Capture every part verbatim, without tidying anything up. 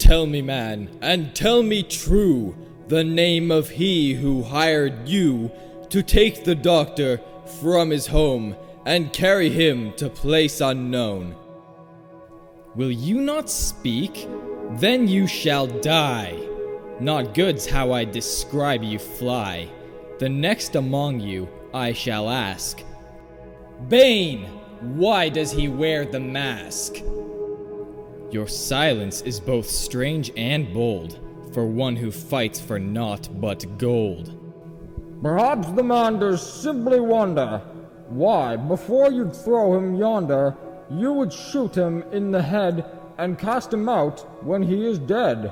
tell me, man, and tell me true, the name of he who hired you to take the doctor from his home and carry him to place unknown. Will you not speak? Then you shall die. Not good's how I describe you fly. The next among you I shall ask, Bane, why does he wear the mask? Your silence is both strange and bold, for one who fights for naught but gold. Perhaps the man does simply wonder why, before you'd throw him yonder, you would shoot him in the head and cast him out when he is dead.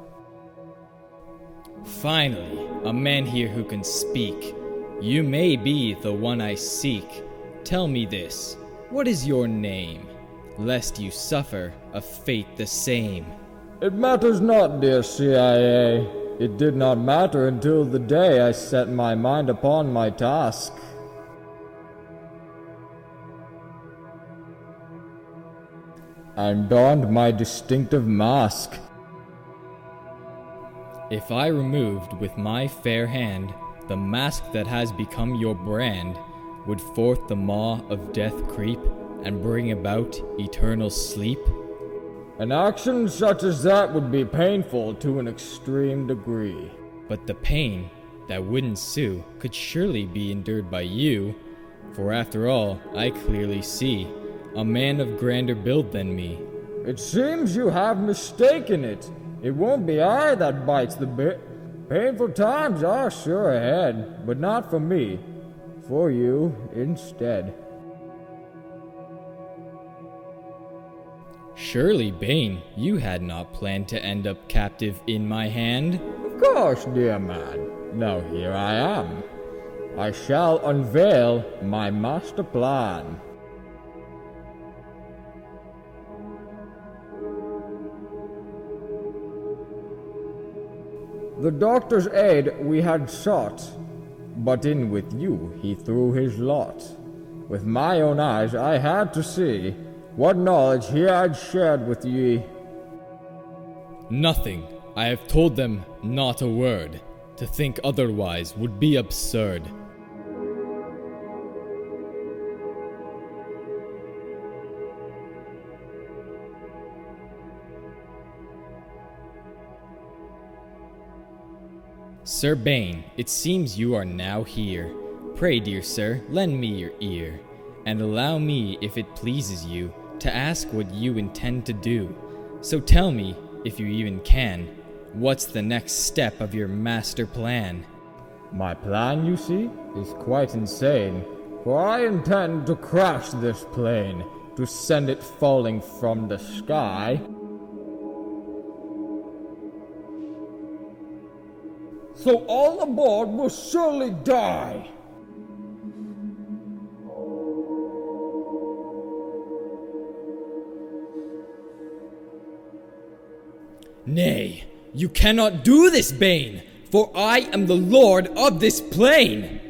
Finally, a man here who can speak. You may be the one I seek. Tell me this, what is your name, lest you suffer a fate the same? It matters not, dear C I A. It did not matter until the day I set my mind upon my task. And donned my distinctive mask. If I removed with my fair hand the mask that has become your brand, would forth the maw of death creep and bring about eternal sleep? An action such as that would be painful to an extreme degree. But the pain that would ensue could surely be endured by you, for after all, I clearly see a man of grander build than me. It seems you have mistaken it. It won't be I that bites the bit. Painful times are sure ahead, but not for me. For you instead. Surely, Bane, you had not planned to end up captive in my hand? Of course, dear man. Now here I am. I shall unveil my master plan. The doctor's aid we had sought, but in with you he threw his lot. With my own eyes I had to see what knowledge he had shared with ye. Nothing. I have told them not a word. To think otherwise would be absurd. Sir Bane, it seems you are now here. Pray, dear sir, lend me your ear, and allow me, if it pleases you, to ask what you intend to do. So tell me, if you even can, what's the next step of your master plan? My plan, you see, is quite insane, for I intend to crash this plane, to send it falling from the sky. So all aboard will surely die. Nay, you cannot do this, Bane, for I am the lord of this plane.